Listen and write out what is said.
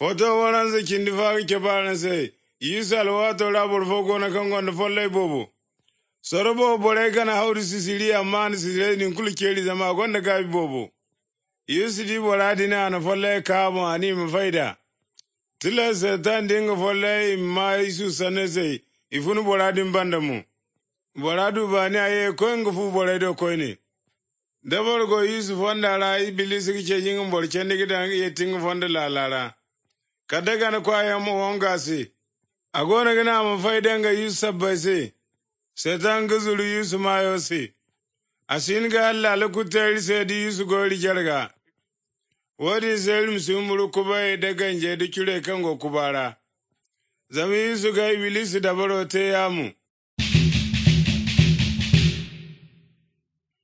Foto waran se kindi fa ke baran se. Yisal wato labor fogo na kango na folle bobo. Sorobo bore kana haudu sisili amman sisili ni kulu keli zama gonda gabi bobo. Yusidi boradi na na folle kamo ani mafaida. Tila setan dinga folle ma isu sanese ifunu boradi mbandamu. Boradu bani aye koenga fu boredo koine. Dabar go Yusuf wanda la ibilisi kiche jinga bor chende gidangi yetinga fonda la lara. Kadaga na kwa ya mo wongasi. Agona gina mafaida nga Yusuf basi. Setan gazulu Yusuf mayosi. Asin ga Allah lakutari sedi Yusuf gori jarga. Wadi selim sumuru kubaye daga nje dikure kango kubara. Zami Yusuf ga ibilisi dabaro te yamu.